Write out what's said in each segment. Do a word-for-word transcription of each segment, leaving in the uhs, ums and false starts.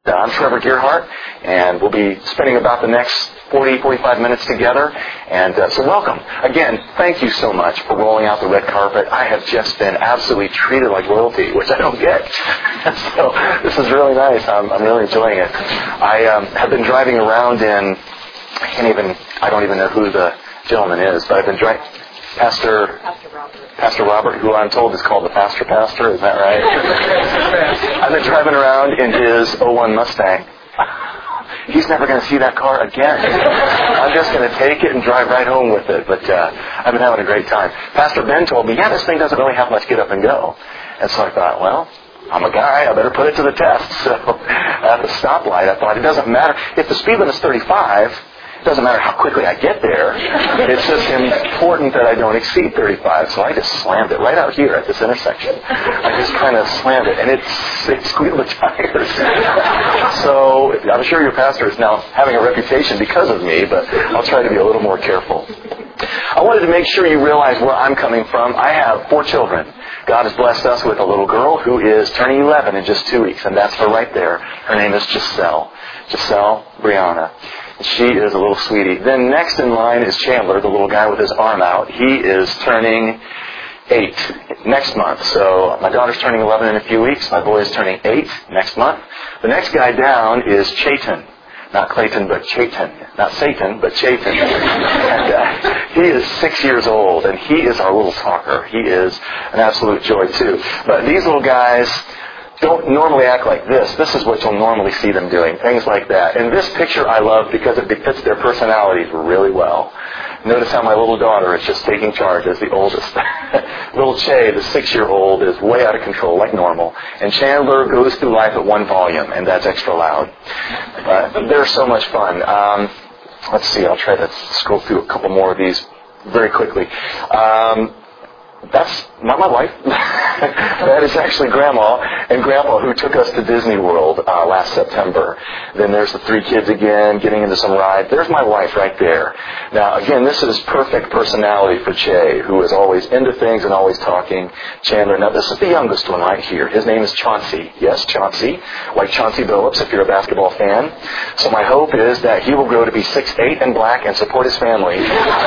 Uh, I'm Trevor Gearhart, and we'll be spending about the next forty, forty-five minutes together. And uh, so welcome. Again, thank you so much for rolling out the red carpet. I have just been absolutely treated like royalty, which I don't get. So this is really nice. I'm, I'm really enjoying it. I um, have been driving around in, I can't even, I don't even know who the gentleman is, but I've been driving, Pastor... Pastor Robert. Pastor Robert, who I'm told is called the Pastor Pastor, is that right? I've been driving around in his oh one Mustang. He's never going to see that car again. I'm just going to take it and drive right home with it. But uh, I've been having a great time. Pastor Ben told me, yeah, this thing doesn't really have much get up and go. And so I thought, well, I'm a guy, I better put it to the test. So at the stoplight, I thought, it doesn't matter. If the speed limit's thirty-five, it doesn't matter how quickly I get there. It's just important that I don't exceed thirty-five. So I just slammed it right out here at this intersection. I just kind of slammed it, and it's, it squealed the tires. So I'm sure your pastor is now having a reputation because of me, but I'll try to be a little more careful. I wanted to make sure you realize where I'm coming from. I have four children. God has blessed us with a little girl who is turning eleven in just two weeks, and that's her right there. Her name is Giselle. Giselle Brianna. She is a little sweetie. Then next in line is Chandler, the little guy with his arm out. He is turning eight next month. So my daughter's turning eleven in a few weeks. My boy is turning eight next month. The next guy down is Chayton. Not Clayton, but Chayton. Not Satan, but Chayton. And uh, he is six years old, and he is our little talker. He is an absolute joy, too. But these little guys don't normally act like this. This is what you'll normally see them doing, things like that. And this picture I love because it fits their personalities really well. Notice how my little daughter is just taking charge as the oldest. Little Che, the six-year-old, is way out of control, like normal. And Chandler goes through life at one volume, and that's extra loud. But they're so much fun. Um, let's see, I'll try to scroll through a couple more of these very quickly. Um, That's not my wife. That is actually Grandma and Grandpa, who took us to Disney World uh, last September. Then there's the three kids again, getting into some rides. There's my wife right there. Now, again, this is perfect personality for Che, who is always into things and always talking. Chandler. Now, this is the youngest one right here. His name is Chauncey. Yes, Chauncey. Like Chauncey Billups, if you're a basketball fan. So my hope is that he will grow to be six eight and black and support his family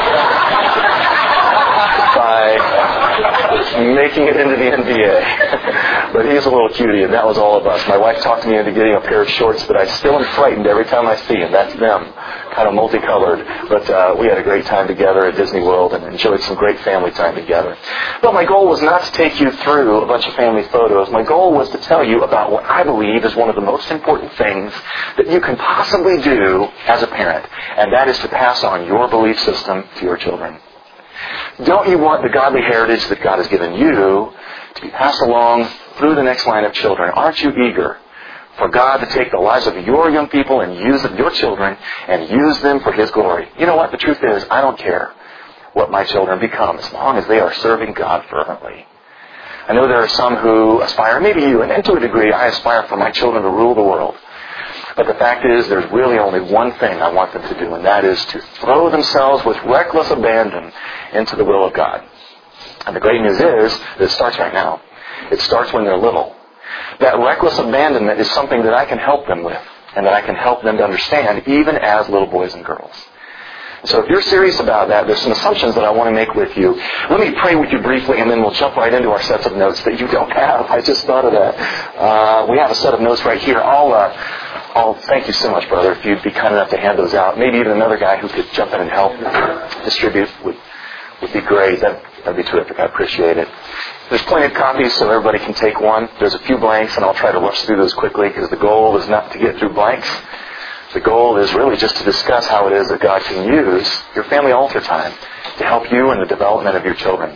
by making it into the N B A. But he's a little cutie, and that was all of us. My wife talked me into getting a pair of shorts that I still am frightened every time I see, and that's them, kind of multicolored. But uh, we had a great time together at Disney World and enjoyed some great family time together. But my goal was not to take you through a bunch of family photos. My goal was to tell you about what I believe is one of the most important things that you can possibly do as a parent, and that is to pass on your belief system to your children. Don't you want the godly heritage that God has given you to be passed along through the next line of children? Aren't you eager for God to take the lives of your young people and use them, your children, and use them for His glory? You know what? The truth is, I don't care what my children become as long as they are serving God fervently. I know there are some who aspire, maybe you, and to a degree, I aspire for my children to rule the world. But the fact is, there's really only one thing I want them to do, and that is to throw themselves with reckless abandon into the will of God. And the great news is that it starts right now. It starts when they're little. That reckless abandonment is something that I can help them with, and that I can help them to understand, even as little boys and girls. So if you're serious about that, there's some assumptions that I want to make with you. Let me pray with you briefly, and then we'll jump right into our sets of notes that you don't have. I just thought of that. Uh, we have a set of notes right here. I'll... Uh, Oh, thank you so much, brother. If you'd be kind enough to hand those out. Maybe even another guy who could jump in and help distribute would would be great. That would be terrific. I appreciate it. There's plenty of copies so everybody can take one. There's a few blanks, and I'll try to rush through those quickly because the goal is not to get through blanks. The goal is really just to discuss how it is that God can use your family altar time to help you in the development of your children.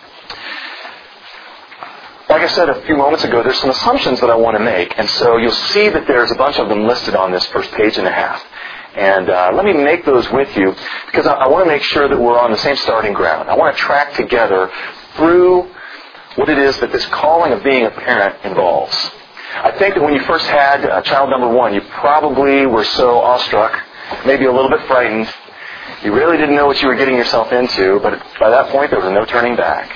Like I said a few moments ago, there's some assumptions that I want to make, and so you'll see that there's a bunch of them listed on this first page and a half. And uh, let me make those with you, because I, I want to make sure that we're on the same starting ground. I want to track together through what it is that this calling of being a parent involves. I think that when you first had uh, child number one, you probably were so awestruck, maybe a little bit frightened. You really didn't know what you were getting yourself into, but by that point there was no turning back.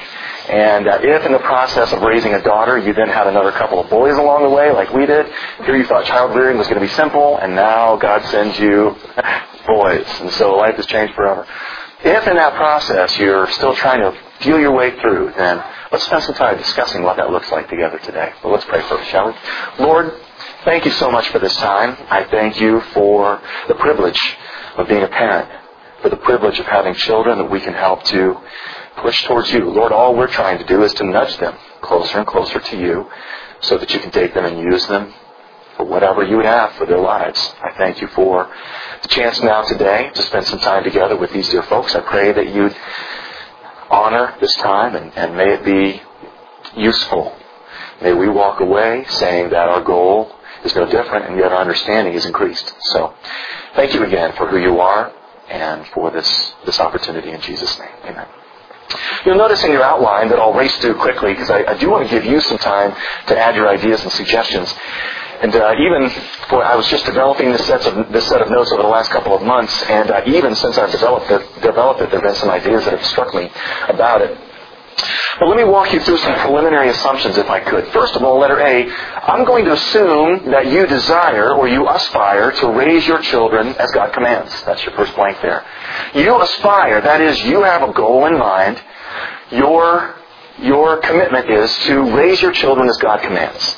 And uh, if in the process of raising a daughter, you then had another couple of boys along the way, like we did, here you thought child rearing was going to be simple, and now God sends you boys. And so life has changed forever. If in that process you're still trying to feel your way through, then let's spend some time discussing what that looks like together today. But let's pray first, shall we? Lord, thank you so much for this time. I thank you for the privilege of being a parent, for the privilege of having children that we can help to push towards you. Lord, all we're trying to do is to nudge them closer and closer to you so that you can take them and use them for whatever you would have for their lives. I thank you for the chance now today to spend some time together with these dear folks. I pray that you'd honor this time and, and may it be useful. May we walk away saying that our goal is no different and yet our understanding is increased. So thank you again for who you are and for this, this opportunity in Jesus' name. Amen. You'll notice in your outline that I'll race through quickly because I, I do want to give you some time to add your ideas and suggestions. And uh, even for, I was just developing this set of this set of notes over the last couple of months, and uh, even since I've developed it, developed it, there have been some ideas that have struck me about it. But let me walk you through some preliminary assumptions, if I could. First of all, letter A, I'm going to assume that you desire or you aspire to raise your children as God commands. That's your first blank there. You aspire, that is, you have a goal in mind. Your, your commitment is to raise your children as God commands.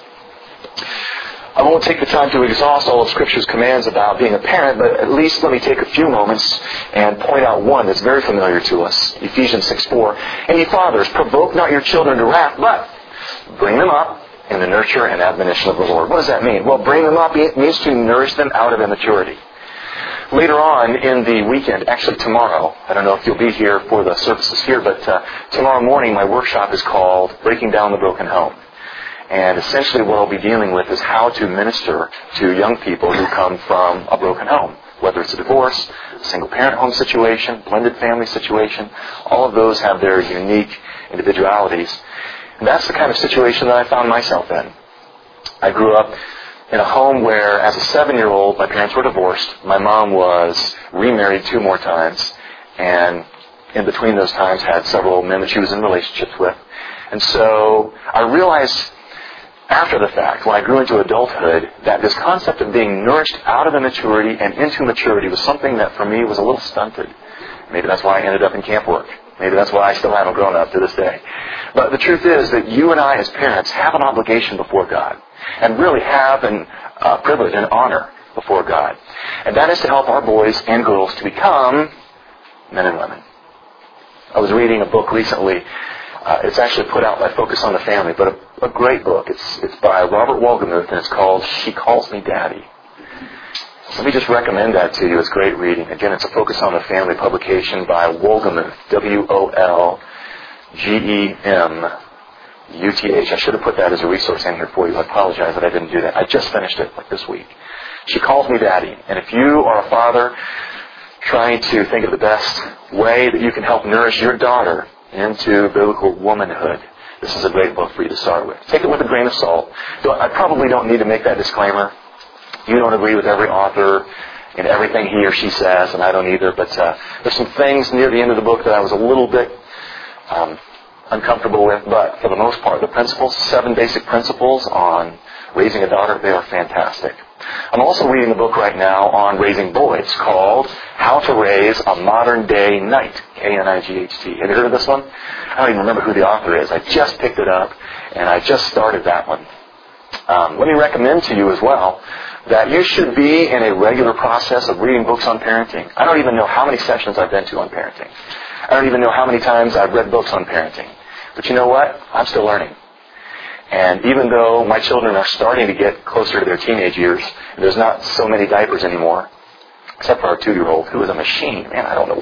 I won't take the time to exhaust all of Scripture's commands about being a parent, but at least let me take a few moments and point out one that's very familiar to us. Ephesians six four. And ye fathers, provoke not your children to wrath, but bring them up in the nurture and admonition of the Lord. What does that mean? Well, bring them up, it means to nourish them out of immaturity. Later on in the weekend, actually tomorrow, I don't know if you'll be here for the services here, but uh, tomorrow morning my workshop is called Breaking Down the Broken Home. And essentially what I'll be dealing with is how to minister to young people who come from a broken home. Whether it's a divorce, a single-parent home situation, blended family situation, all of those have their unique individualities. And that's the kind of situation that I found myself in. I grew up in a home where, as a seven-year-old, my parents were divorced. My mom was remarried two more times, and in between those times had several men that she was in relationships with. And so I realized after the fact, when I grew into adulthood, that this concept of being nourished out of immaturity and into maturity was something that for me was a little stunted. Maybe that's why I ended up in camp work. Maybe that's why I still haven't grown up to this day. But the truth is that you and I as parents have an obligation before God, and really have a uh, privilege and honor before God. And that is to help our boys and girls to become men and women. I was reading a book recently. Uh, it's actually put out by Focus on the Family, but a, a great book. It's it's by Robert Wolgemuth, and it's called She Calls Me Daddy. Let me just recommend that to you. It's great reading. Again, it's a Focus on the Family publication by Wolgemuth, W O L G E M U T H. I should have put that as a resource in here for you. I apologize that I didn't do that. I just finished it like this week. She Calls Me Daddy. And if you are a father trying to think of the best way that you can help nourish your daughter into biblical womanhood, this is a great book for you to start with. Take it with a grain of salt. I probably don't need to make that disclaimer. You don't agree with every author in everything he or she says, and I don't either, but uh, there's some things near the end of the book that I was a little bit um, uncomfortable with, but for the most part, the principles, seven basic principles on raising a daughter, they are fantastic. I'm also reading a book right now on raising boys called How to Raise a Modern Day Knight, K N I G H T. Have you heard of this one? I don't even remember who the author is. I just picked it up, and I just started that one. Um, let me recommend to you as well that you should be in a regular process of reading books on parenting. I don't even know how many sessions I've been to on parenting. I don't even know how many times I've read books on parenting. But you know what? I'm still learning. And even though my children are starting to get closer to their teenage years, and there's not so many diapers anymore, except for our two-year-old, who is a machine. Man, I don't know.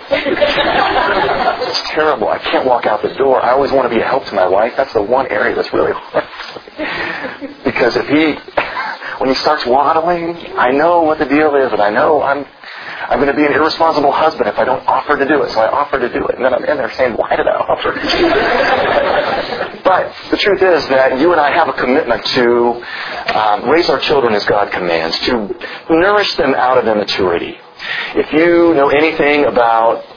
It's terrible. I can't walk out the door. I always want to be a help to my wife. That's the one area that's really hard. Because if he, when he starts waddling, I know what the deal is, and I know I'm I'm going to be an irresponsible husband if I don't offer to do it. So I offer to do it. And then I'm in there saying, why did I offer to do it? But the truth is that you and I have a commitment to um, raise our children as God commands, to nourish them out of immaturity. If you know anything about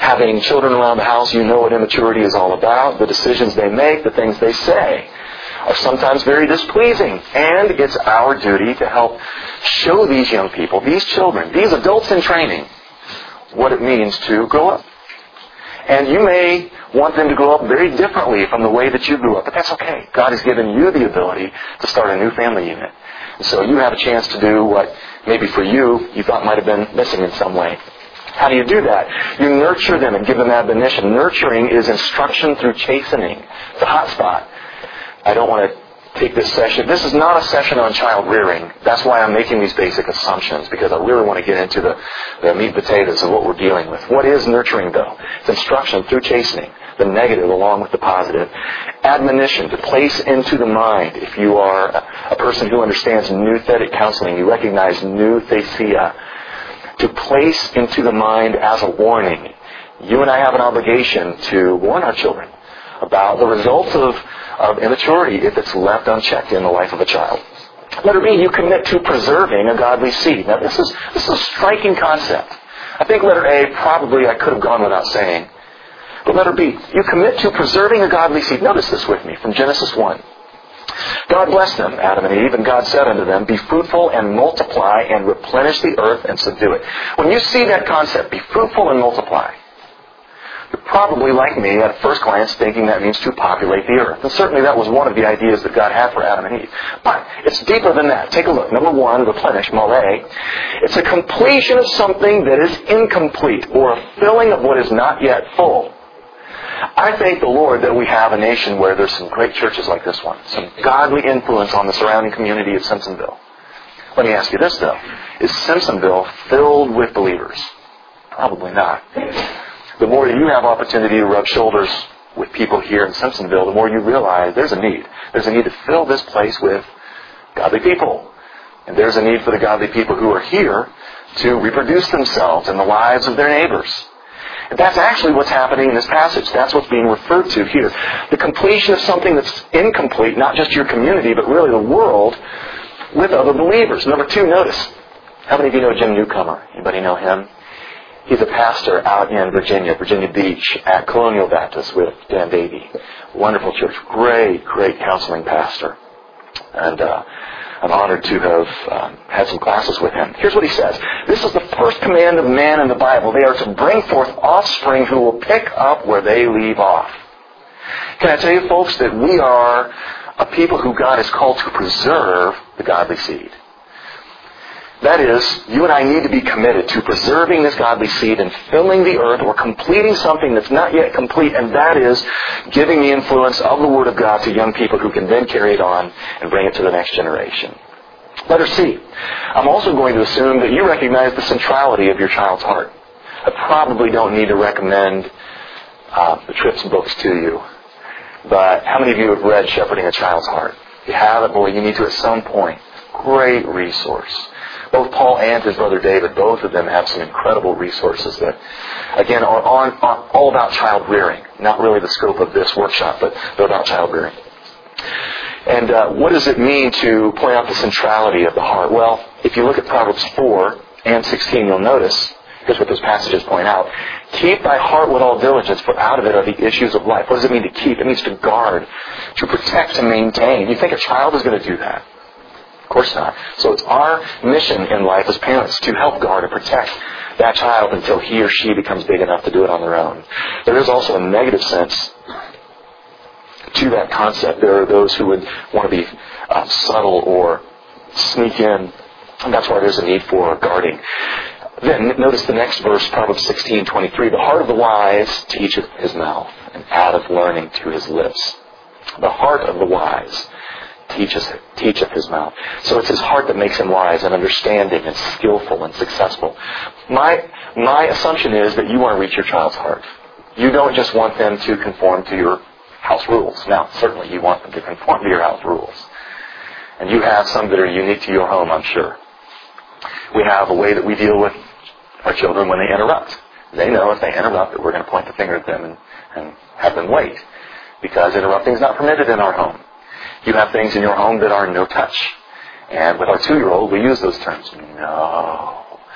Having children around the house, you know what immaturity is all about. The decisions they make, the things they say, are sometimes very displeasing. And it's our duty to help show these young people, these children, these adults in training, what it means to grow up. And you may want them to grow up very differently from the way that you grew up, but that's okay. God has given you the ability to start a new family unit. And so you have a chance to do what maybe for you, you thought might have been missing in some way. How do you do that? You nurture them and give them admonition. Nurturing is instruction through chastening. It's a hot spot. I don't want to take this session. This is not a session on child rearing. That's why I'm making these basic assumptions, because I really want to get into the, the meat and potatoes of what we're dealing with. What is nurturing, though? It's instruction through chastening, the negative along with the positive. Admonition, to place into the mind. If you are a person who understands nouthetic counseling, you recognize nouthesia. To place into the mind as a warning. You and I have an obligation to warn our children about the results of, of immaturity if it's left unchecked in the life of a child. Letter B, you commit to preserving a godly seed. Now this is, this is a striking concept. I think letter A, probably I could have gone without saying. But letter B, you commit to preserving a godly seed. Notice this with me from Genesis one. God blessed them, Adam and Eve, and God said unto them, be fruitful and multiply and replenish the earth and subdue it. When you see that concept, be fruitful and multiply, you're probably like me at first glance thinking that means to populate the earth. And certainly that was one of the ideas that God had for Adam and Eve. But it's deeper than that. Take a look. Number one, replenish, mole. It's a completion of something that is incomplete, or a filling of what is not yet full. I thank the Lord that we have a nation where there's some great churches like this one. Some godly influence on the surrounding community of Simpsonville. Let me ask you this, though. Is Simpsonville filled with believers? Probably not. The more you have opportunity to rub shoulders with people here in Simpsonville, the more you realize there's a need. There's a need to fill this place with godly people. And there's a need for the godly people who are here to reproduce themselves in the lives of their neighbors. And that's actually what's happening in this passage. That's what's being referred to here. The completion of something that's incomplete, not just your community, but really the world, with other believers. Number two, notice. How many of you know Jim Newcomer? Anybody know him? He's a pastor out in Virginia, Virginia Beach, at Colonial Baptist with Dan Davey. Wonderful church. Great, great counseling pastor. And uh, I'm honored to have um, had some classes with him. Here's what he says. This is the first command of man in the Bible. They are to bring forth offspring who will pick up where they leave off. Can I tell you, folks, that we are a people who God has called to preserve the godly seed. That is, you and I need to be committed to preserving this godly seed and filling the earth or completing something that's not yet complete, and that is giving the influence of the Word of God to young people who can then carry it on and bring it to the next generation. Letter C. I'm also going to assume that you recognize the centrality of your child's heart. I probably don't need to recommend uh, the Tripp's books to you, but how many of you have read Shepherding a Child's Heart? If you haven't, boy, you need to at some point. Great resource. Both Paul and his brother David, both of them have some incredible resources that, again, are on, on, all about child rearing. Not really the scope of this workshop, but they're about child rearing. And uh, what does it mean to point out the centrality of the heart? Well, if you look at Proverbs four and sixteen, you'll notice, here's what those passages point out. Keep thy heart with all diligence, for out of it are the issues of life. What does it mean to keep? It means to guard, to protect, to maintain. You think a child is going to do that? Of course not. So it's our mission in life as parents to help guard and protect that child until he or she becomes big enough to do it on their own. There is also a negative sense to that concept. There are those who would want to be uh, subtle or sneak in, and that's why there's a need for guarding. Then notice the next verse, Proverbs sixteen twenty-three. The heart of the wise teacheth his mouth, and addeth learning to his lips. The heart of the wise teacheth, teacheth his mouth. So it's his heart that makes him wise and understanding and skillful and successful. My, my assumption is that you want to reach your child's heart. You don't just want them to conform to your house rules. Now, certainly you want them to conform to your house rules. And you have some that are unique to your home, I'm sure. We have a way that we deal with our children when they interrupt. They know if they interrupt that we're going to point the finger at them and, and have them wait. Because interrupting is not permitted in our home. You have things in your home that are no touch. And with our two-year-old, we use those terms. No.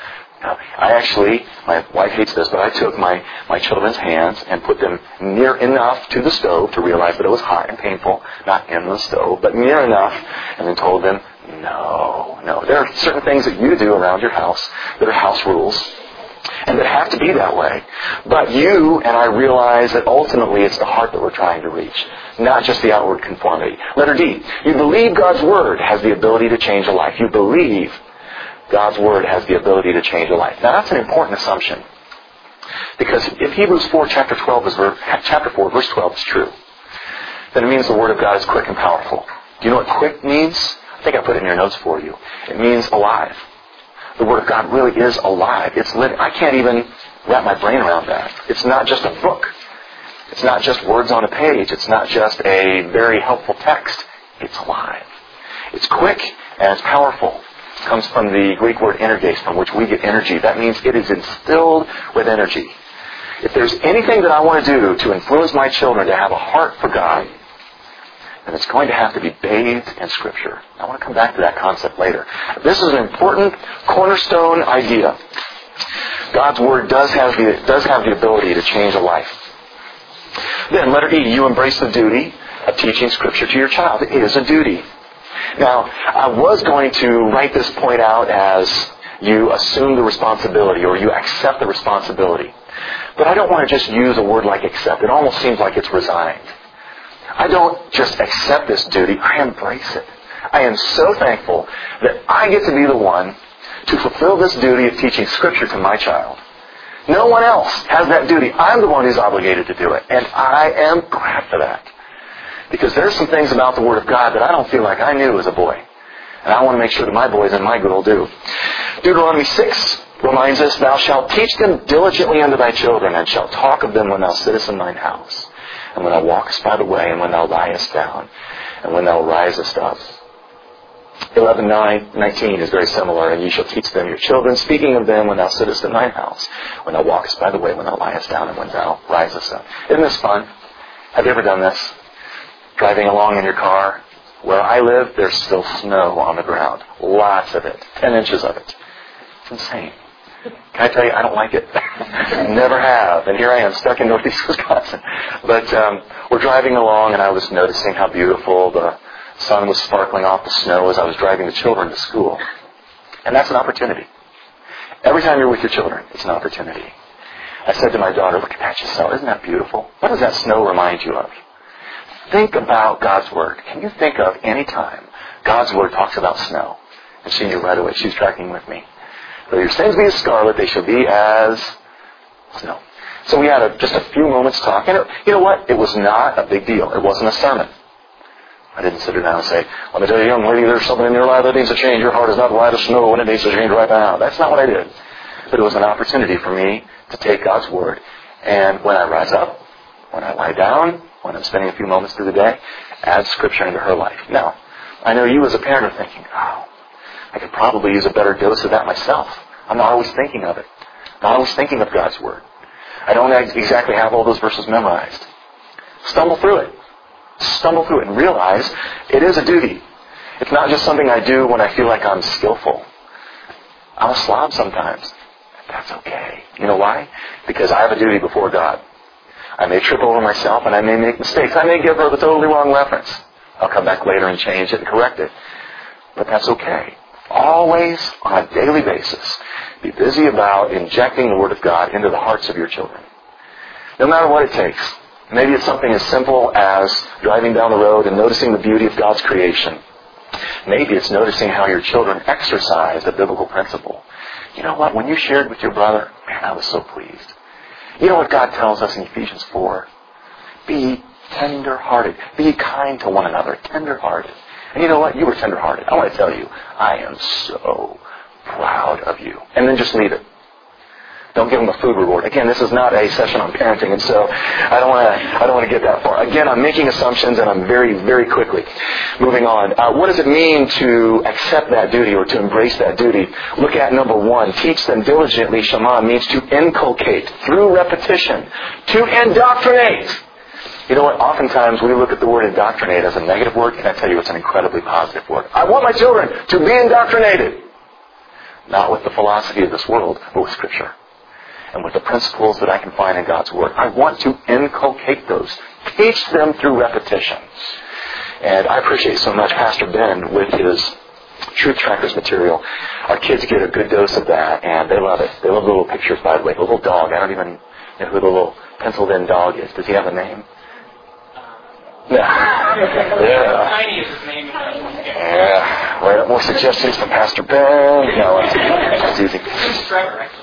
Now, I actually, my wife hates this, but I took my, my children's hands and put them near enough to the stove to realize that it was hot and painful, not in the stove, but near enough, and then told them, no, no. There are certain things that you do around your house that are house rules, and that have to be that way. But you and I realize that ultimately it's the heart that we're trying to reach, not just the outward conformity. Letter D, you believe God's Word has the ability to change a life. You believe God's Word has the ability to change a life. Now that's an important assumption. Because if Hebrews four, chapter twelve is verse, chapter four, verse twelve is true, then it means the Word of God is quick and powerful. Do you know what quick means? I think I put it in your notes for you. It means alive. The Word of God really is alive. It's living. I can't even wrap my brain around that. It's not just a book. It's not just words on a page. It's not just a very helpful text. It's alive. It's quick and it's powerful. It comes from the Greek word energes, from which we get energy. That means it is instilled with energy. If there's anything that I want to do to influence my children to have a heart for God, then it's going to have to be bathed in Scripture. I want to come back to that concept later. This is an important cornerstone idea. God's Word does have the, does have the ability to change a life. Then, letter E, you embrace the duty of teaching Scripture to your child. It is a duty. Now, I was going to write this point out as you assume the responsibility or you accept the responsibility. But I don't want to just use a word like accept. It almost seems like it's resigned. I don't just accept this duty, I embrace it. I am so thankful that I get to be the one to fulfill this duty of teaching Scripture to my child. No one else has that duty. I'm the one who's obligated to do it. And I am glad for that. Because there's some things about the Word of God that I don't feel like I knew as a boy. And I want to make sure that my boys and my girl do. Deuteronomy six reminds us, thou shalt teach them diligently unto thy children, and shalt talk of them when thou sittest in thine house, and when thou walkest by the way, and when thou liest down, and when thou risest up. eleven nine nineteen is very similar. And ye shall teach them your children, speaking of them when thou sittest in thine house, when thou walkest by the way, when thou liest down, and when thou risest up. Isn't this fun? Have you ever done this? Driving along in your car. Where I live, there's still snow on the ground. Lots of it. Ten inches of it. It's insane. Can I tell you, I don't like it. Never have. And here I am, stuck in northeast Wisconsin. But um, we're driving along, and I was noticing how beautiful the sun was sparkling off the snow as I was driving the children to school. And that's an opportunity. Every time you're with your children, it's an opportunity. I said to my daughter, look at that snow. Isn't that beautiful? What does that snow remind you of? Think about God's Word. Can you think of any time God's Word talks about snow? And she knew right away. She's tracking with me. Though your sins be as scarlet, they shall be as snow. So we had a, just a few moments talking. You know what? It was not a big deal. It wasn't a sermon. I didn't sit her down and say, let me tell you, young lady, there's something in your life that needs to change. Your heart is not white as snow, and it needs to change right now. That's not what I did. But it was an opportunity for me to take God's Word. And when I rise up, when I lie down, when I'm spending a few moments through the day, add Scripture into her life. Now, I know you as a parent are thinking, oh, I could probably use a better dose of that myself. I'm not always thinking of it. I'm not always thinking of God's Word. I don't exactly have all those verses memorized. Stumble through it. Stumble through it and realize it is a duty. It's not just something I do when I feel like I'm skillful. I'm a slob sometimes. That's okay. You know why? Because I have a duty before God. I may trip over myself and I may make mistakes. I may give her the totally wrong reference. I'll come back later and change it and correct it. But that's okay. Always, on a daily basis, be busy about injecting the Word of God into the hearts of your children. No matter what it takes. Maybe it's something as simple as driving down the road and noticing the beauty of God's creation. Maybe it's noticing how your children exercise a biblical principle. You know what? When you shared with your brother, man, I was so pleased. You know what God tells us in Ephesians four? Be tender-hearted. Be kind to one another. Tender-hearted. And you know what? You were tender-hearted. I want to tell you, I am so proud of you. And then just leave it. Don't give them a food reward. Again, this is not a session on parenting, and so I don't want to. I don't want to get that far. Again, I'm making assumptions, and I'm very, very quickly moving on. Uh, what does it mean to accept that duty or to embrace that duty? Look at number one. Teach them diligently. Shema means to inculcate through repetition, to indoctrinate. You know what? Oftentimes we look at the word indoctrinate as a negative word. Can I tell you it's an incredibly positive word? I want my children to be indoctrinated. Not with the philosophy of this world, but with Scripture. And with the principles that I can find in God's Word. I want to inculcate those. Teach them through repetition. And I appreciate so much Pastor Ben with his Truth Trackers material. Our kids get a good dose of that, and they love it. They love the little pictures, by the way. The little dog. I don't even know who the little penciled-in dog is. Does he have a name? Yeah. Yeah. Tiny is his name. Yeah. Write up more suggestions from Pastor Ben. No, it's, it's easy. It's Trevor, actually.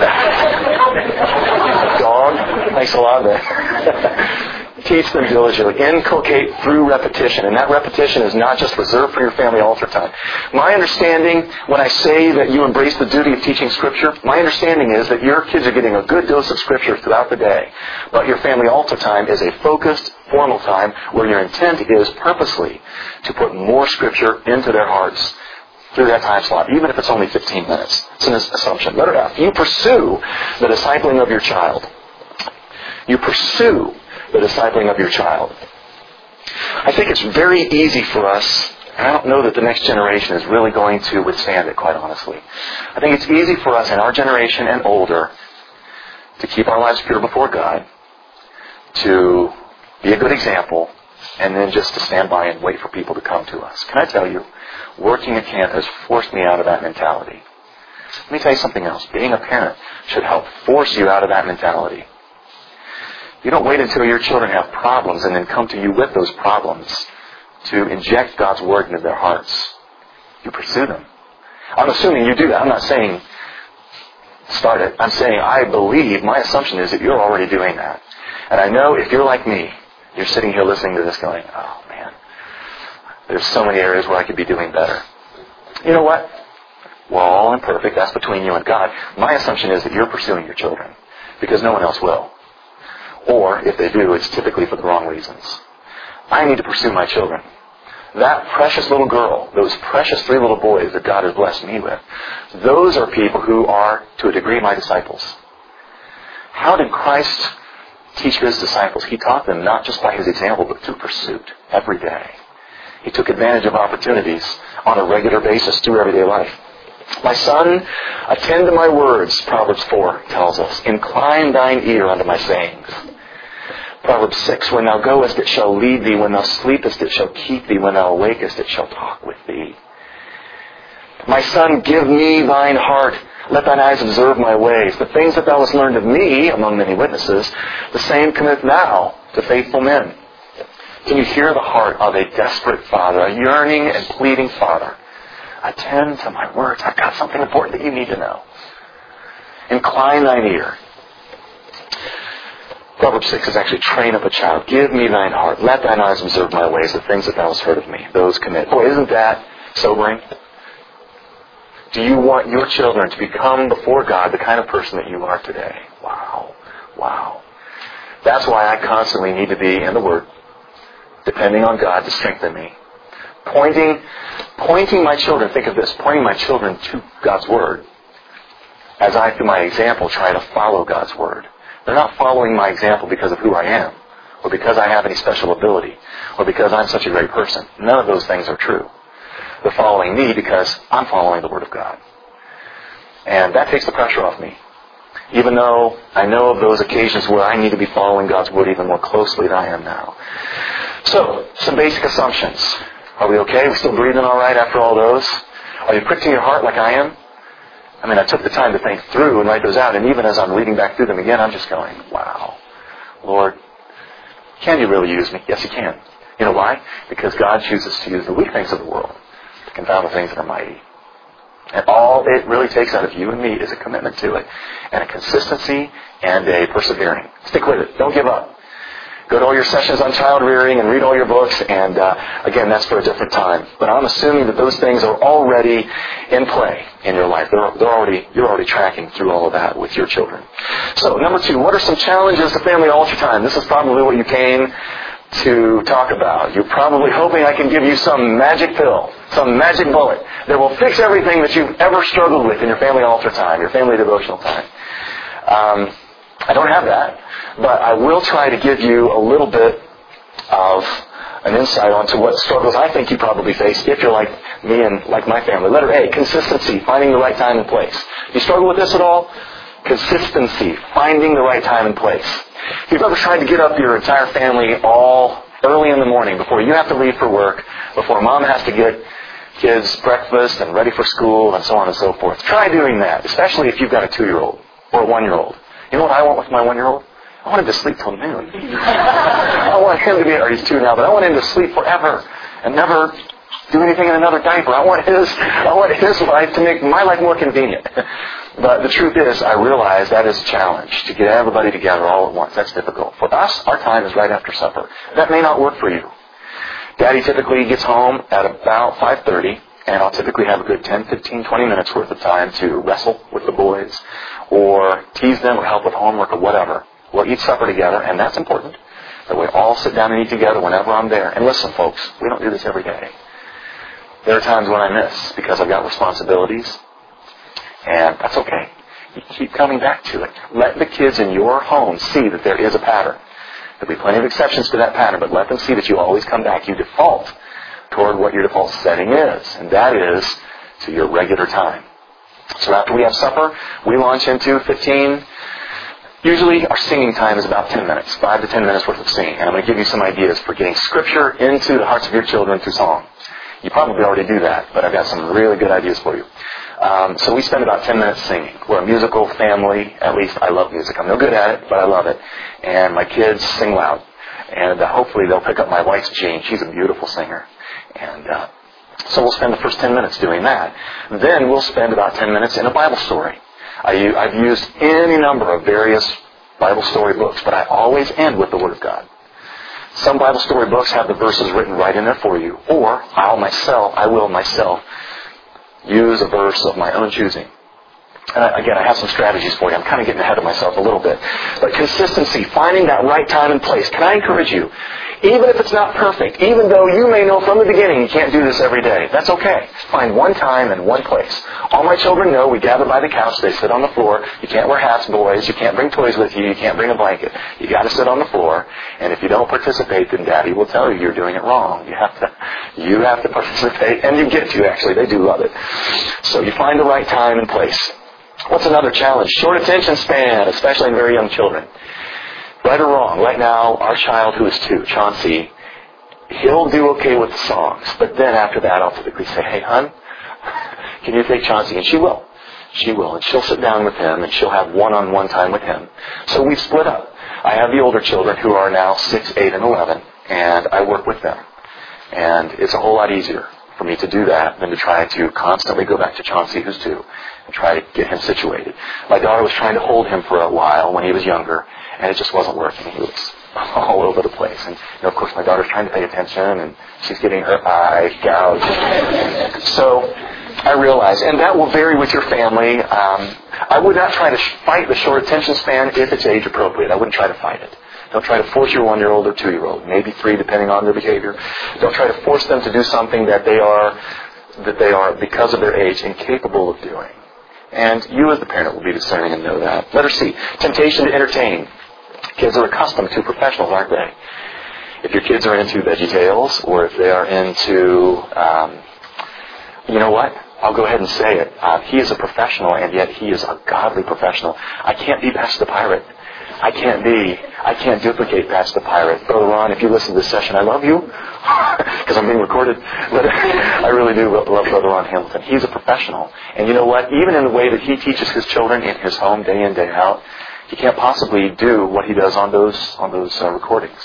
Dog. Thanks a lot, man. Teach them diligently. Inculcate through repetition. And that repetition is not just reserved for your family altar time. My understanding, when I say that you embrace the duty of teaching Scripture, my understanding is that your kids are getting a good dose of Scripture throughout the day. But your family altar time is a focused, formal time where your intent is purposely to put more Scripture into their hearts through that time slot, even if it's only fifteen minutes. It's an assumption. Let it out. You pursue the discipling of your child. You pursue the discipling of your child. I think it's very easy for us, and I don't know that the next generation is really going to withstand it, quite honestly. I think it's easy for us in our generation and older to keep our lives pure before God, to be a good example, and then just to stand by and wait for people to come to us. Can I tell you, working at camp has forced me out of that mentality. Let me tell you something else. Being a parent should help force you out of that mentality. You don't wait until your children have problems and then come to you with those problems to inject God's Word into their hearts. You pursue them. I'm assuming you do that. I'm not saying start it. I'm saying I believe, my assumption is that you're already doing that. And I know if you're like me, you're sitting here listening to this going, oh man, there's so many areas where I could be doing better. You know what? We're all imperfect. That's between you and God. My assumption is that you're pursuing your children because no one else will. Or, if they do, it's typically for the wrong reasons. I need to pursue my children. That precious little girl, those precious three little boys that God has blessed me with, those are people who are, to a degree, my disciples. How did Christ teach His disciples? He taught them not just by His example, but through pursuit every day. He took advantage of opportunities on a regular basis through everyday life. My son, attend to my words, Proverbs four tells us. Incline thine ear unto my sayings. Proverbs six, when thou goest, it shall lead thee. When thou sleepest, it shall keep thee. When thou awakest, it shall talk with thee. My son, give me thine heart. Let thine eyes observe my ways. The things that thou hast learned of me, among many witnesses, the same commit thou to faithful men. Can you hear the heart of a desperate father, a yearning and pleading father? Attend to my words. I've got something important that you need to know. Incline thine ear. Proverbs six is actually train up a child. Give me thine heart. Let thine eyes observe my ways. The things that thou hast heard of me, those commit. Boy, isn't that sobering? Do you want your children to become before God the kind of person that you are today? Wow. Wow. That's why I constantly need to be in the Word, depending on God to strengthen me. Pointing, pointing my children, think of this, pointing my children to God's Word as I, through my example, try to follow God's Word. They're not following my example because of who I am, or because I have any special ability, or because I'm such a great person. None of those things are true. They're following me because I'm following the Word of God. And that takes the pressure off me. Even though I know of those occasions where I need to be following God's Word even more closely than I am now. So, some basic assumptions. Are we okay? Are we still breathing all right after all those? Are you pricked in your heart like I am? I mean, I took the time to think through and write those out, and even as I'm reading back through them again, I'm just going, wow, Lord, can you really use me? Yes, you can. You know why? Because God chooses to use the weak things of the world to confound the things that are mighty. And all it really takes out of you and me is a commitment to it, and a consistency and a persevering. Stick with it. Don't give up. Go to all your sessions on child rearing and read all your books, and uh, again, that's for a different time. But I'm assuming that those things are already in play in your life. They're, they're already, you're already tracking through all of that with your children. So, number two, what are some challenges to family altar time? This is probably what you came to talk about. You're probably hoping I can give you some magic pill, some magic bullet that will fix everything that you've ever struggled with in your family altar time, your family devotional time. Um, I don't have that, but I will try to give you a little bit of an insight onto what struggles I think you probably face if you're like me and like my family. Letter A, consistency, finding the right time and place. You struggle with this at all? Consistency, finding the right time and place. If you've ever tried to get up your entire family all early in the morning before you have to leave for work, before mom has to get kids breakfast and ready for school and so on and so forth, try doing that, especially if you've got a two-year-old or a one-year-old. You know what I want with my one-year-old? I want him to sleep till noon. I want him to be, or he's two now, but I want him to sleep forever and never do anything in another diaper. I want his, I want his life to make my life more convenient. But the truth is, I realize that is a challenge, to get everybody together all at once. That's difficult. For us, our time is right after supper. That may not work for you. Daddy typically gets home at about five thirty, and I'll typically have a good ten, fifteen, twenty minutes worth of time to wrestle with the boys or tease them or help with homework or whatever. We'll eat supper together, and that's important. That we all sit down and eat together whenever I'm there. And listen, folks, we don't do this every day. There are times when I miss because I've got responsibilities, and that's okay. You keep coming back to it. Let the kids in your home see that there is a pattern. There'll be plenty of exceptions to that pattern, but let them see that you always come back. You default toward what your default setting is, and that is to your regular time. So after we have supper, we launch into fifteen. Usually our singing time is about ten minutes, five to ten minutes worth of singing. And I'm going to give you some ideas for getting Scripture into the hearts of your children through song. You probably already do that, but I've got some really good ideas for you. Um, so we spend about ten minutes singing. We're a musical family. At least I love music. I'm no good at it, but I love it. And my kids sing loud. And uh, hopefully they'll pick up my wife's gene. She's a beautiful singer. And uh, so we'll spend the first ten minutes doing that. Then we'll spend about ten minutes in a Bible story. I, I've used any number of various Bible story books, but I always end with the Word of God. Some Bible story books have the verses written right in there for you, or I'll myself, I will myself use a verse of my own choosing. And I, again, I have some strategies for you. I'm kind of getting ahead of myself a little bit. But consistency, finding that right time and place. Can I encourage you? Even if it's not perfect, even though you may know from the beginning you can't do this every day, that's okay. Find one time and one place. All my children know we gather by the couch, they sit on the floor. You can't wear hats, boys. You can't bring toys with you. You can't bring a blanket. You got to sit on the floor. And if you don't participate, then Daddy will tell you you're doing it wrong. You have to, you have to participate, and you get to, actually. They do love it. So you find the right time and place. What's another challenge? Short attention span, especially in very young children. Right or wrong, right now, our child who is two, Chauncey, he'll do okay with the songs. But then after that, I'll typically say, hey, hon, can you take Chauncey? And she will. She will. And she'll sit down with him, and she'll have one-on-one time with him. So we've split up. I have the older children who are now six, eight, and eleven, and I work with them. And it's a whole lot easier for me to do that than to try to constantly go back to Chauncey, who's two, and try to get him situated. My daughter was trying to hold him for a while when he was younger, and it just wasn't working. He was all over the place. And, you know, of course, my daughter's trying to pay attention, and she's getting her eye gouged. So I realize, and that will vary with your family. Um, I would not try to fight the short attention span if it's age appropriate. I wouldn't try to fight it. Don't try to force your one-year-old or two-year-old, maybe three, depending on their behavior. Don't try to force them to do something that they are, that they are, because of their age, incapable of doing. And you as the parent will be discerning and know that. Letter C, temptation to entertain. Kids are accustomed to professionals, aren't they? If your kids are into VeggieTales, or if they are into, um, you know what? I'll go ahead and say it. Uh, he is a professional, and yet he is a godly professional. I can't be Patch the Pirate. I can't be, I can't duplicate Patch the Pirate. Brother Ron, if you listen to this session, I love you, because I'm being recorded. But I really do love Brother Ron Hamilton. He's a professional. And you know what? Even in the way that he teaches his children in his home, day in, day out, he can't possibly do what he does on those, on those uh, recordings.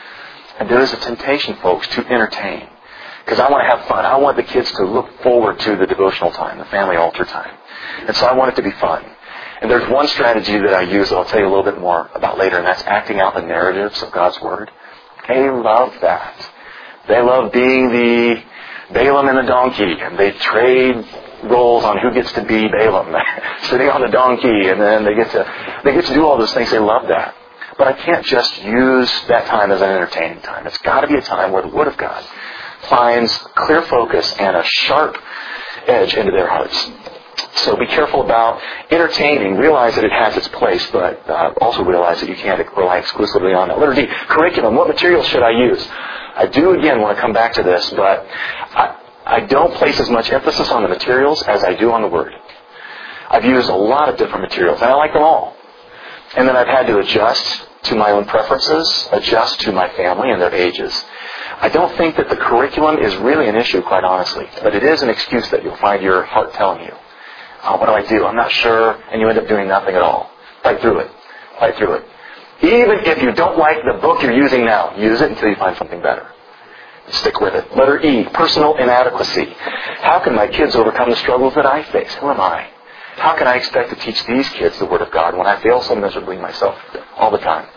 And there is a temptation, folks, to entertain. Because I want to have fun. I want the kids to look forward to the devotional time, the family altar time. And so I want it to be fun. And there's one strategy that I use that I'll tell you a little bit more about later, and that's acting out the narratives of God's Word. They love that. They love being the Balaam and the donkey, and they trade roles on who gets to be Balaam, sitting on the donkey, and then they get to they get to do all those things. They love that. But I can't just use that time as an entertaining time. It's got to be a time where the Word of God finds clear focus and a sharp edge into their hearts. So be careful about entertaining. Realize that it has its place, but uh, also realize that you can't rely exclusively on it. Letter D, curriculum. What materials should I use? I do, again, want to come back to this, but I, I don't place as much emphasis on the materials as I do on the Word. I've used a lot of different materials, and I like them all. And then I've had to adjust to my own preferences, adjust to my family and their ages. I don't think that the curriculum is really an issue, quite honestly, but it is an excuse that you'll find your heart telling you. Oh, what do I do? I'm not sure, and you end up doing nothing at all. Fight through it. Fight through it. Even if you don't like the book you're using now, use it until you find something better. Stick with it. Letter E, personal inadequacy. How can my kids overcome the struggles that I face? Who am I? How can I expect to teach these kids the Word of God when I fail so miserably myself all the time?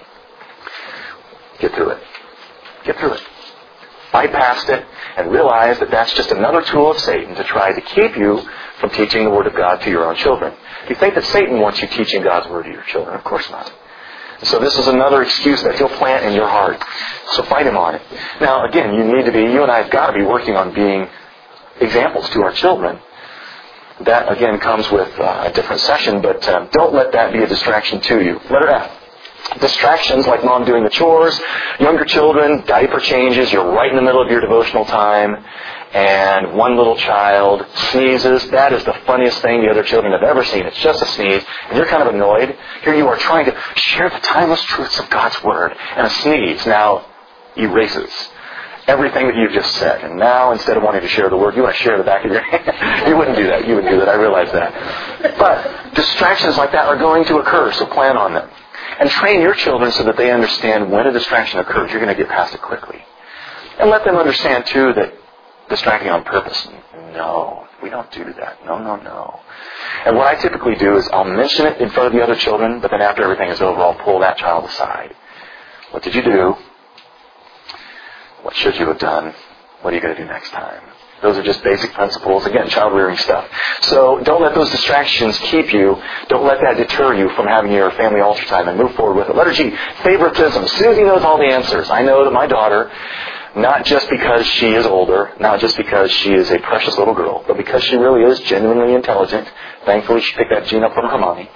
Get through it. Get through it. Fight past it and realize that that's just another tool of Satan to try to keep you from teaching the Word of God to your own children. You think that Satan wants you teaching God's Word to your children? Of course not. So this is another excuse that he'll plant in your heart. So fight him on it. Now, again, you need to be, you and I have got to be working on being examples to our children. That, again, comes with uh, a different session, but uh, don't let that be a distraction to you. Letter F. Distractions like mom doing the chores, younger children, diaper changes, you're right in the middle of your devotional time, and one little child sneezes. That is the funniest thing the other children have ever seen. It's just a sneeze, and you're kind of annoyed. Here you are trying to share the timeless truths of God's Word, and a sneeze now erases everything that you've just said. And now, instead of wanting to share the Word, you want to share the back of your hand. You wouldn't do that. You wouldn't do that. I realize that. But distractions like that are going to occur, so plan on them. And train your children so that they understand when a distraction occurs, you're going to get past it quickly. And let them understand, too, that distracting on purpose, no, we don't do that. No, no, no. And what I typically do is I'll mention it in front of the other children, but then after everything is over, I'll pull that child aside. What did you do? What should you have done? What are you going to do next time? Those are just basic principles. Again, child-rearing stuff. So don't let those distractions keep you. Don't let that deter you from having your family altar time, and move forward with it. Letter G, favoritism. Susie knows all the answers. I know that my daughter, not just because she is older, not just because she is a precious little girl, but because she really is genuinely intelligent. Thankfully, she picked that gene up from her mommy.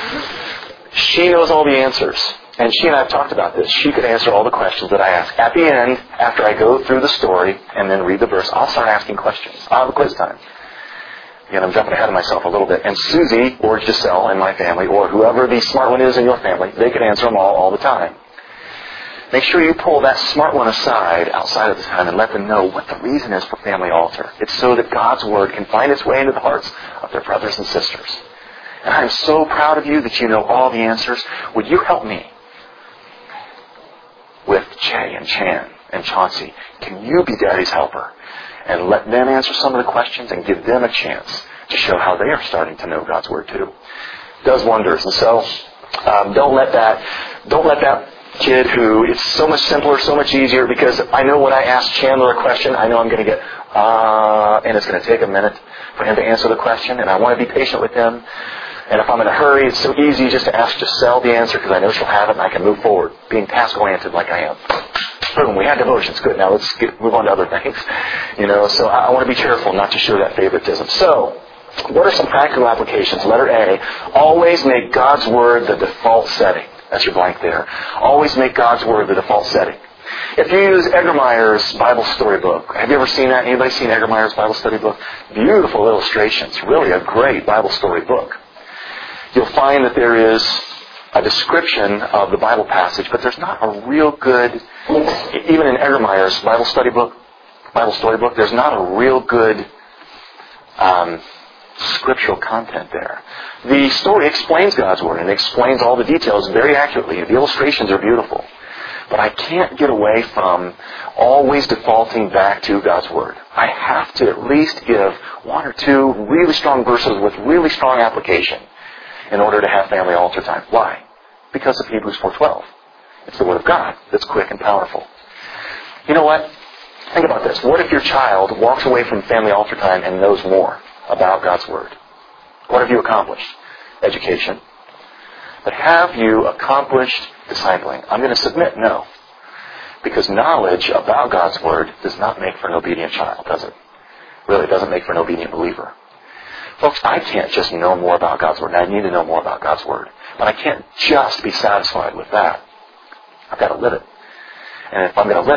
She knows all the answers. And she and I have talked about this. She could answer all the questions that I ask. At the end, after I go through the story and then read the verse, I'll start asking questions. I'll have a quiz time. Again, I'm jumping ahead of myself a little bit. And Susie or Giselle in my family, or whoever the smart one is in your family, they can answer them all all the time. Make sure you pull that smart one aside outside of the time and let them know what the reason is for family altar. It's so that God's Word can find its way into the hearts of their brothers and sisters. And I'm so proud of you that you know all the answers. Would you help me with Jay and Chan and Chauncey? Can you be Daddy's helper and let them answer some of the questions and give them a chance to show how they are starting to know God's Word too? It does wonders. And so um, don't let that don't let that kid who, it's so much simpler, so much easier, because I know when I ask Chandler a question, I know I'm going to get uh and it's going to take a minute for him to answer the question, and I want to be patient with him. And if I'm in a hurry, it's so easy just to ask Giselle the answer, because I know she'll have it and I can move forward, being task-oriented like I am. Boom, we had devotions. Good, now let's get, move on to other things. You know, so I, I want to be careful not to show that favoritism. So, what are some practical applications? Letter A, always make God's Word the default setting. That's your blank there. Always make God's Word the default setting. If you use Edgar Meyer's Bible Story Book, have you ever seen that? Anybody seen Edgar Meyer's Bible Study Book? Beautiful illustrations. Really a great Bible story book. You'll find that there is a description of the Bible passage, but there's not a real good, even in Edgar Meyer's Bible study book, Bible story book, there's not a real good um, scriptural content there. The story explains God's Word and explains all the details very accurately. The illustrations are beautiful. But I can't get away from always defaulting back to God's Word. I have to at least give one or two really strong verses with really strong application in order to have family altar time. Why? Because of Hebrews four twelve. It's the Word of God that's quick and powerful. You know what? Think about this. What if your child walks away from family altar time and knows more about God's Word? What have you accomplished? Education. But have you accomplished discipling? I'm going to submit no. Because knowledge about God's Word does not make for an obedient child, does it? Really, it doesn't make for an obedient believer. Folks, I can't just know more about God's Word. I need to know more about God's Word. But I can't just be satisfied with that. I've got to live it. And if I'm going to live it,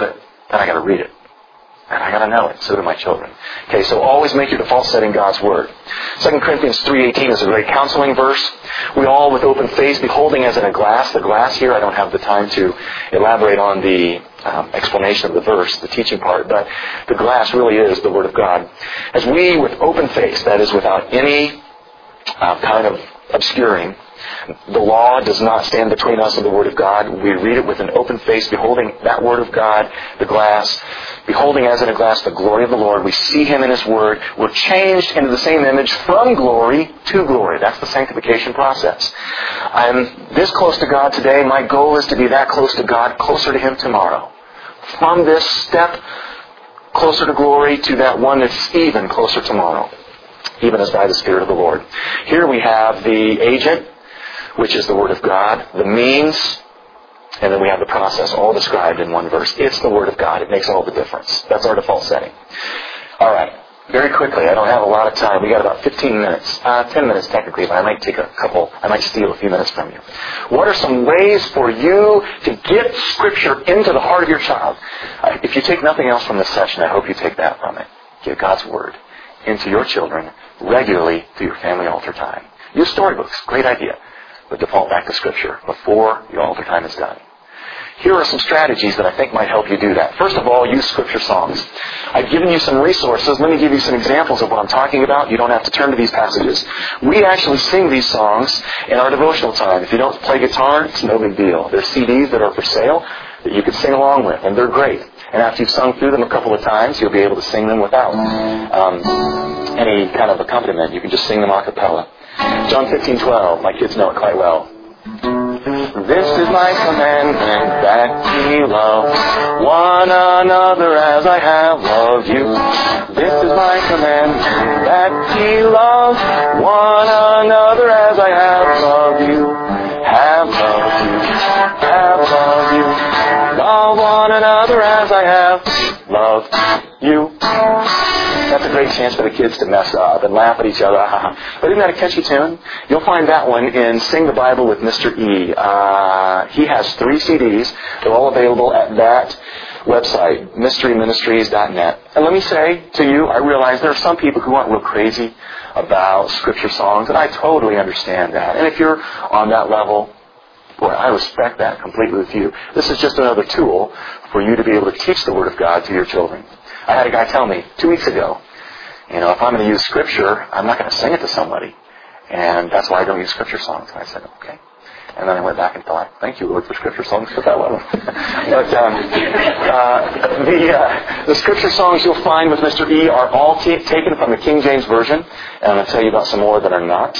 then I got to read it. And I got to know it. So do my children. Okay, so always make your default setting God's Word. Second Corinthians three eighteen is a great counseling verse. We all with open face, beholding as in a glass. The glass here, I don't have the time to elaborate on the um, explanation of the verse, the teaching part, but the glass really is the Word of God. As we with open face, that is without any uh, kind of obscuring, the law does not stand between us and the Word of God. We read it with an open face, beholding that Word of God, the glass, beholding as in a glass the glory of the Lord. We see Him in His Word. We're changed into the same image from glory to glory. That's the sanctification process. I'm this close to God today. My goal is to be that close to God, closer to Him tomorrow. From this step closer to glory to that one that's even closer tomorrow, even as by the Spirit of the Lord. Here we have the agent, which is the Word of God, the means, and then we have the process, all described in one verse. It's the Word of God. It makes all the difference. That's our default setting. All right. Very quickly. I don't have a lot of time. We got about fifteen minutes. Uh, ten minutes technically, but I might take a couple. I might steal a few minutes from you. What are some ways for you to get Scripture into the heart of your child? Uh, if you take nothing else from this session, I hope you take that from it. Get God's Word into your children regularly through your family altar time. Use storybooks. Great idea. But default back to Scripture before your altar time is done. Here are some strategies that I think might help you do that. First of all, use Scripture songs. I've given you some resources. Let me give you some examples of what I'm talking about. You don't have to turn to these passages. We actually sing these songs in our devotional time. If you don't play guitar, it's no big deal. There's C Ds that are for sale that you can sing along with, and they're great. And after you've sung through them a couple of times, you'll be able to sing them without um, any kind of accompaniment. You can just sing them a cappella. John fifteen twelve. My kids know it quite well. This is my commandment, that ye love one another as I have loved you. This is my commandment, that ye love one another as I have loved you. Have loved you, have loved you. Love one another as I have loved you. That's a great chance for the kids to mess up and laugh at each other. But isn't that a catchy tune? You'll find that one in Sing the Bible with Mister E. Uh, he has three C Ds. They're all available at that website, mystery ministries dot net. And let me say to you, I realize there are some people who aren't real crazy about Scripture songs, and I totally understand that. And if you're on that level, boy, I respect that completely with you. This is just another tool for you to be able to teach the Word of God to your children. I had a guy tell me two weeks ago, you know, if I'm going to use Scripture, I'm not going to sing it to somebody. And that's why I don't use Scripture songs. And I said, okay. And then I went back and thought, thank you, Lord, for Scripture songs, because I love them. But um, uh, the, uh, the Scripture songs you'll find with Mister E are all t- taken from the King James Version. And I'm going to tell you about some more that are not.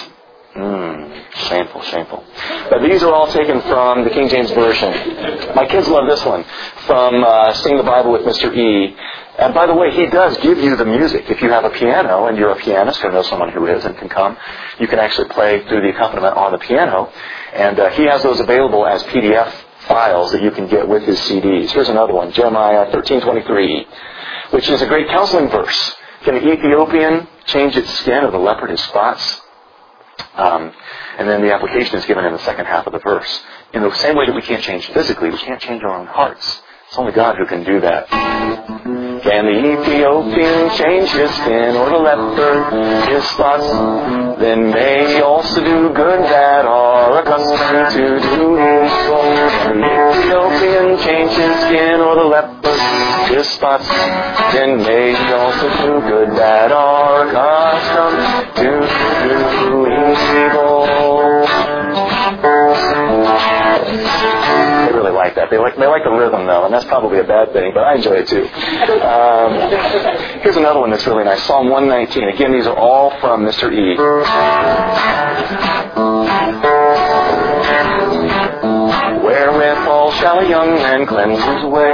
Mmm, shameful, shameful. But these are all taken from the King James Version. My kids love this one, from uh, Sing the Bible with Mister E. And by the way, he does give you the music. If you have a piano and you're a pianist or know someone who is and can come, you can actually play through the accompaniment on the piano. And uh, he has those available as P D F files that you can get with his C Ds. Here's another one, Jeremiah thirteen twenty-three, which is a great counseling verse. Can the Ethiopian change its skin or the leopard his spots? Um, and then the application is given in the second half of the verse. In the same way that we can't change physically, we can't change our own hearts. It's only God who can do that. Can the Ethiopian change his skin or the leopard his spots? Then may he also do good that are accustomed to do evil. Can the Ethiopian change his skin or the leopard his spots? Then may he also do good that are accustomed to do evil. They really like that. They like they like the rhythm, though, and that's probably a bad thing, but I enjoy it, too. Um, here's another one that's really nice. Psalm one nineteen. Again, these are all from Mister E. Wherewithal shall a young man cleanse his way?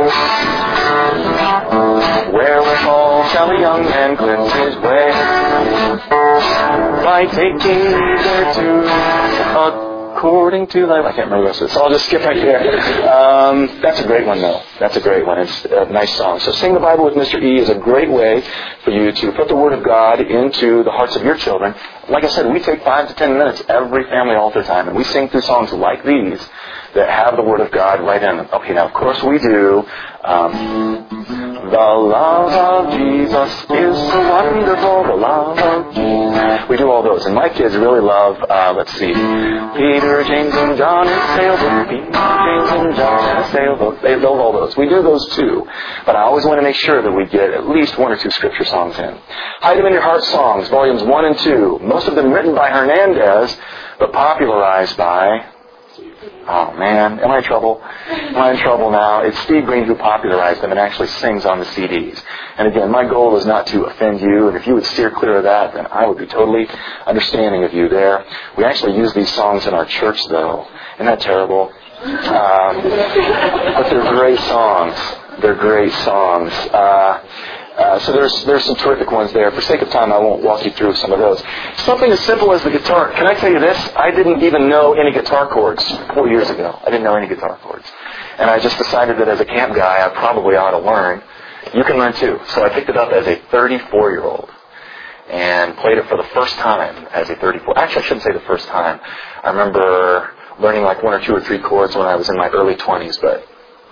Wherewithal shall a young man cleanse his way? By taking neither to a according to thy... I can't remember the rest of it, so I'll just skip right there. Um, that's a great one, though. That's a great one. It's a nice song. So Sing the Bible with Mister E is a great way for you to put the Word of God into the hearts of your children. Like I said, we take five to ten minutes every family altar time, and we sing through songs like these that have the Word of God right in them. Okay, now, of course, we do... Um, the love of Jesus is so wonderful, the love of Jesus. We do all those. And my kids really love, uh, let's see, Peter, James, and John in a sailboat. Peter, James, and John in a sailboat. They love all those. We do those too. But I always want to make sure that we get at least one or two scripture songs in. Hide Them in Your Heart songs, volumes one and two. Most of them written by Hernandez, but popularized by... Oh, man. Am I in trouble? Am I in trouble now? It's Steve Green who popularized them and actually sings on the C Ds. And again, my goal is not to offend you, and if you would steer clear of that, then I would be totally understanding of you there. We actually use these songs in our church, though. Isn't that terrible? Um, but they're great songs. They're great songs. Uh... Uh, so there's there's some terrific ones there. For sake of time, I won't walk you through some of those. Something as simple as the guitar. Can I tell you this? I didn't even know any guitar chords four years ago. I didn't know any guitar chords. And I just decided that as a camp guy, I probably ought to learn. You can learn too. So I picked it up as a thirty-four-year-old and played it for the first time as a thirty-four. Actually, I shouldn't say the first time. I remember learning like one or two or three chords when I was in my early twenties, but...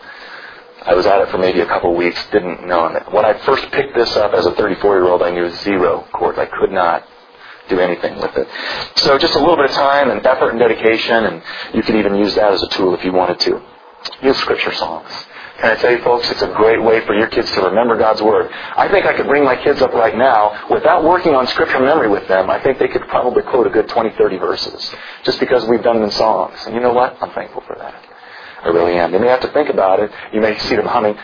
I was at it for maybe a couple of weeks, didn't know it. When I first picked this up as a thirty-four-year-old, I knew zero chords. I could not do anything with it. So just a little bit of time and effort and dedication, and you can even use that as a tool if you wanted to. Use scripture songs. Can I tell you, folks, it's a great way for your kids to remember God's Word. I think I could bring my kids up right now, without working on scripture memory with them, I think they could probably quote a good twenty, thirty verses, just because we've done them in songs. And you know what? I'm thankful for that. I really am. They may have to think about it. You may see them humming.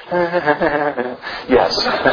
Yes.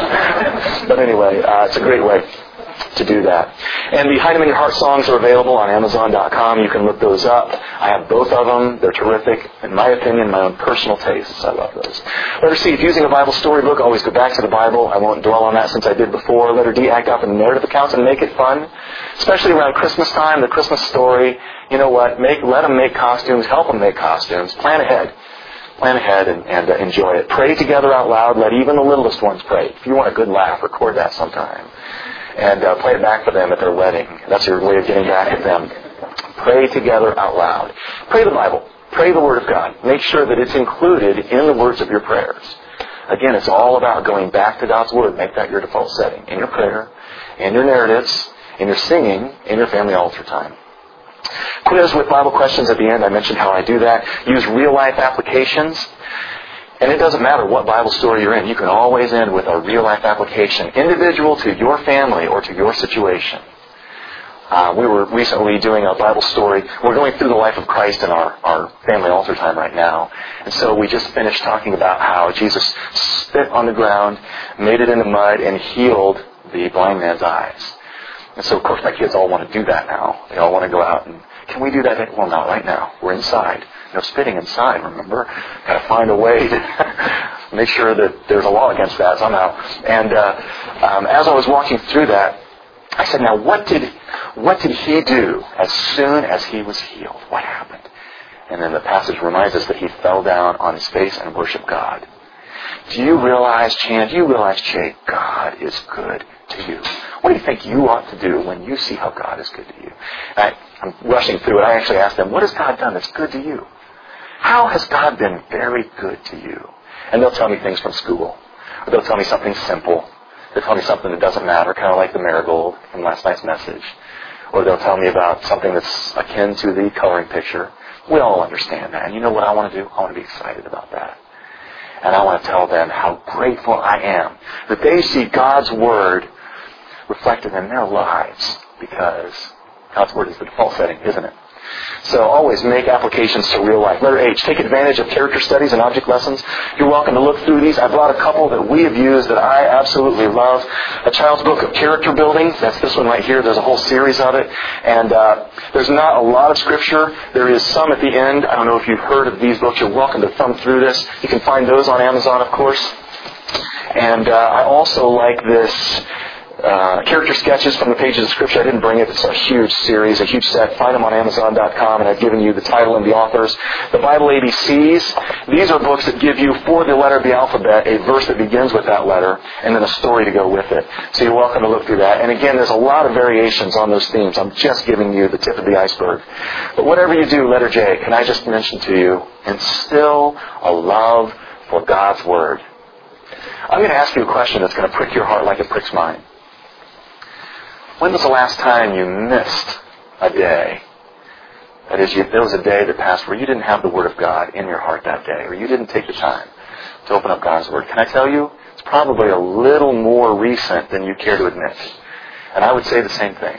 But anyway, uh, it's a great way to do that. And the Hide Them in Your Heart songs are available on Amazon dot com. You can look those up. I have both of them. They're terrific. In my opinion, my own personal tastes. I love those. Letter C, if using a Bible storybook, always go back to the Bible. I won't dwell on that since I did before. Letter D, act out the narrative accounts and make it fun. Especially around Christmas time, the Christmas story. You know what? Make, let them make costumes. Help them make costumes. Plan ahead. Plan ahead and, and uh, enjoy it. Pray together out loud. Let even the littlest ones pray. If you want a good laugh, record that sometime. And uh, play it back for them at their wedding. That's your way of getting back at them. Pray together out loud. Pray the Bible. Pray the Word of God. Make sure that it's included in the words of your prayers. Again, it's all about going back to God's Word. Make that your default setting. In your prayer, in your narratives, in your singing, in your family altar time. Quiz with Bible questions at the end. I mentioned how I do that. Use real-life applications. And it doesn't matter what Bible story you're in. You can always end with a real-life application, individual to your family or to your situation. Uh, we were recently doing a Bible story. We're going through the life of Christ in our, our family altar time right now. And so we just finished talking about how Jesus spit on the ground, made it into mud, and healed the blind man's eyes. And so, of course, my kids all want to do that now. They all want to go out and, can we do that? Well, not right now. We're inside. No spitting inside, remember? Got to find a way to make sure that there's a law against that somehow. And uh, um, as I was walking through that, I said, now what did what did he do as soon as he was healed? What happened? And then the passage reminds us that he fell down on his face and worshiped God. Do you realize, Chan, do you realize, Jay, God is good to you? What do you think you ought to do when you see how God is good to you? I, I'm rushing through it. I actually asked them, what has God done that's good to you? How has God been very good to you? And they'll tell me things from school. Or they'll tell me something simple. They'll tell me something that doesn't matter, kind of like the marigold from last night's message. Or they'll tell me about something that's akin to the coloring picture. We all understand that. And you know what I want to do? I want to be excited about that. And I want to tell them how grateful I am that they see God's Word reflected in their lives, because God's Word is the default setting, isn't it? So always make applications to real life. Letter H, take advantage of character studies and object lessons. You're welcome to look through these. I brought a couple that we have used that I absolutely love. A Child's Book of Character Building. That's this one right here. There's a whole series of it. And uh, there's not a lot of scripture. There is some at the end. I don't know if you've heard of these books. You're welcome to thumb through this. You can find those on Amazon, of course. And uh, I also like this uh, character sketches from the pages of Scripture. I didn't bring it. It's a huge series, a huge set. Find them on Amazon dot com, and I've given you the title and the authors. The Bible A B Cs. These are books that give you, for the letter of the alphabet, a verse that begins with that letter, and then a story to go with it. So you're welcome to look through that. And again, there's a lot of variations on those themes. I'm just giving you the tip of the iceberg. But whatever you do, letter J, can I just mention to you, instill a love for God's Word. I'm going to ask you a question that's going to prick your heart like it pricks mine. When was the last time you missed a day? That is, you, there was a day that passed where you didn't have the Word of God in your heart that day, or you didn't take the time to open up God's Word. Can I tell you? It's probably a little more recent than you care to admit. And I would say the same thing.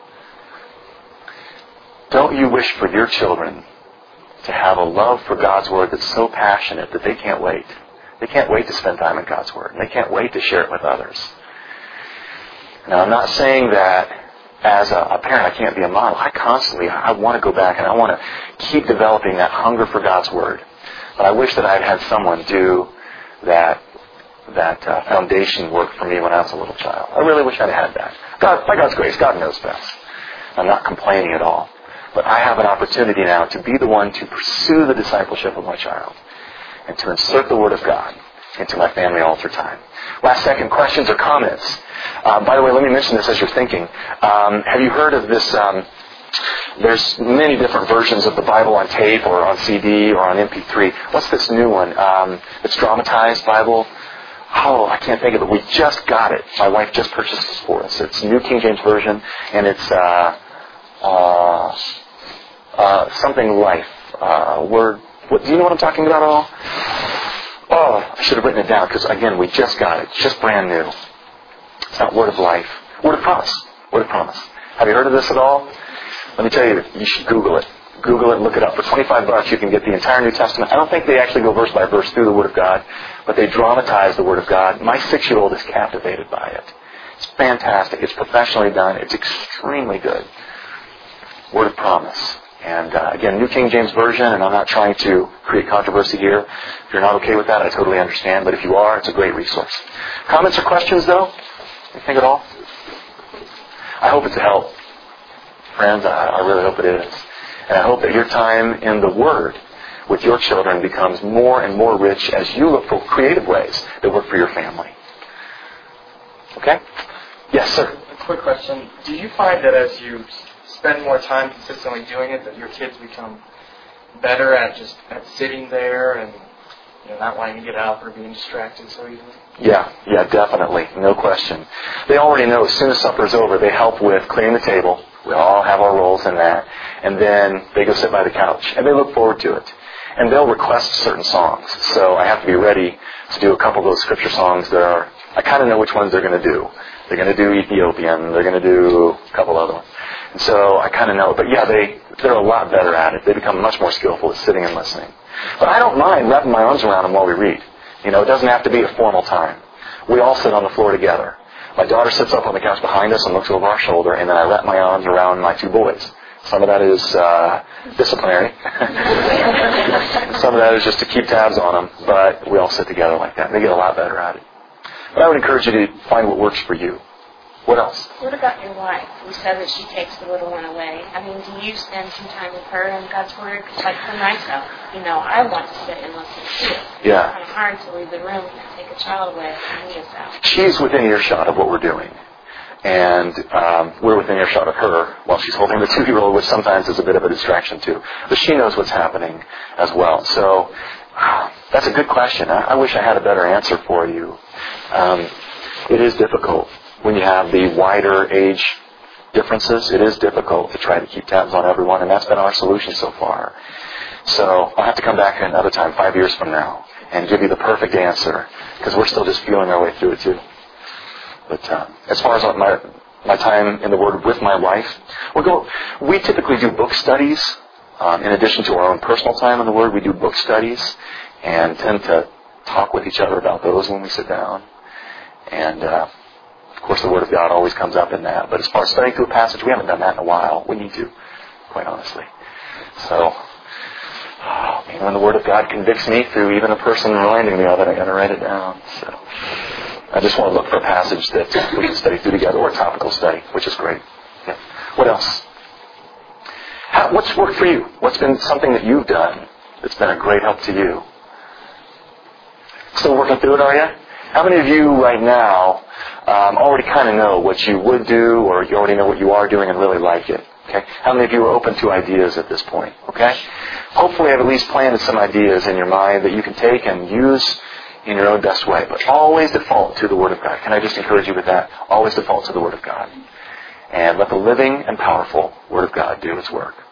Don't you wish for your children to have a love for God's Word that's so passionate that they can't wait? They can't wait to spend time in God's Word. And they can't wait to share it with others. Now, I'm not saying that as a, a parent I can't be a model. I constantly, I want to go back and I want to keep developing that hunger for God's Word. But I wish that I'd had someone do that that uh, foundation work for me when I was a little child. I really wish I'd had that. God, by God's grace, God knows best. I'm not complaining at all. But I have an opportunity now to be the one to pursue the discipleship of my child and to insert the Word of God into my family altar time. Last second, questions or comments? Uh, by the way, let me mention this as you're thinking. Um, have you heard of this? Um, there's many different versions of the Bible on tape or on C D or on M P three. What's this new one? Um, it's dramatized Bible. Oh, I can't think of it. We just got it. My wife just purchased this for us. It's New King James Version, and it's uh, uh, uh, something life. Uh, word. What, do you know what I'm talking about at all? Oh, I should have written it down because, again, we just got it. It's just brand new. It's not Word of Life. Word of Promise. Word of Promise. Have you heard of this at all? Let me tell you, you should Google it. Google it and look it up. For twenty-five bucks, you can get the entire New Testament. I don't think they actually go verse by verse through the Word of God, but they dramatize the Word of God. My six-year-old is captivated by it. It's fantastic. It's professionally done. It's extremely good. Word of Promise. And uh, again, New King James Version, and I'm not trying to create controversy here. If you're not okay with that, I totally understand. But if you are, it's a great resource. Comments or questions, though? Anything at all? I hope it's a help. Friends, I, I really hope it is. And I hope that your time in the Word with your children becomes more and more rich as you look for creative ways that work for your family. Okay? Yes, sir. A quick question. Do you find that as you spend more time consistently doing it, that your kids become better at just at sitting there and, you know, not wanting to get out or being distracted so easily? Yeah, yeah, definitely. No question. They already know as soon as supper's over, they help with clearing the table. We all have our roles in that. And then they go sit by the couch. And they look forward to it. And they'll request certain songs. So I have to be ready to do a couple of those scripture songs that are, I kind of know which ones they're going to do. They're going to do Ethiopian. They're going to do a couple other ones. And so I kind of know. But yeah, they, they're a lot better at it. They become much more skillful at sitting and listening. But I don't mind wrapping my arms around them while we read. You know, it doesn't have to be a formal time. We all sit on the floor together. My daughter sits up on the couch behind us and looks over our shoulder, and then I wrap my arms around my two boys. Some of that is uh, disciplinary. Some of that is just to keep tabs on them, but we all sit together like that. They get a lot better at it. But I would encourage you to find what works for you. What else? What about your wife? You said that she takes the little one away. I mean, do you spend some time with her in God's Word? Because, like for myself, you know, I want to sit and listen to it. Yeah. It's kind of hard to leave the room and take a child away from me out. She's within earshot of what we're doing. And um, we're within earshot of her while she's holding the two-year-old, which sometimes is a bit of a distraction too. But she knows what's happening as well. So uh, that's a good question. I, I wish I had a better answer for you. Um, it is difficult. When you have the wider age differences, it is difficult to try to keep tabs on everyone, and that's been our solution so far. So I'll have to come back another time, five years from now, and give you the perfect answer, because we're still just feeling our way through it too. But uh, as far as my my time in the Word with my wife, we'll go. We typically do book studies. Um, in addition to our own personal time in the Word, we do book studies, and tend to talk with each other about those when we sit down. And uh, of course, the Word of God always comes up in that. But as far as studying through a passage, we haven't done that in a while. We need to, quite honestly. So, oh, man, when the Word of God convicts me through even a person reminding me of it, I got to write it down. So, I just want to look for a passage that we can study through together, or a topical study, which is great. Yeah. What else? How, what's worked for you? What's been something that you've done that's been a great help to you? Still working through it, are you? How many of you right now um, already kind of know what you would do, or you already know what you are doing and really like it? Okay. How many of you are open to ideas at this point? Okay. Hopefully, I've at least planted some ideas in your mind that you can take and use in your own best way. But always default to the Word of God. Can I just encourage you with that? Always default to the Word of God. And let the living and powerful Word of God do its work.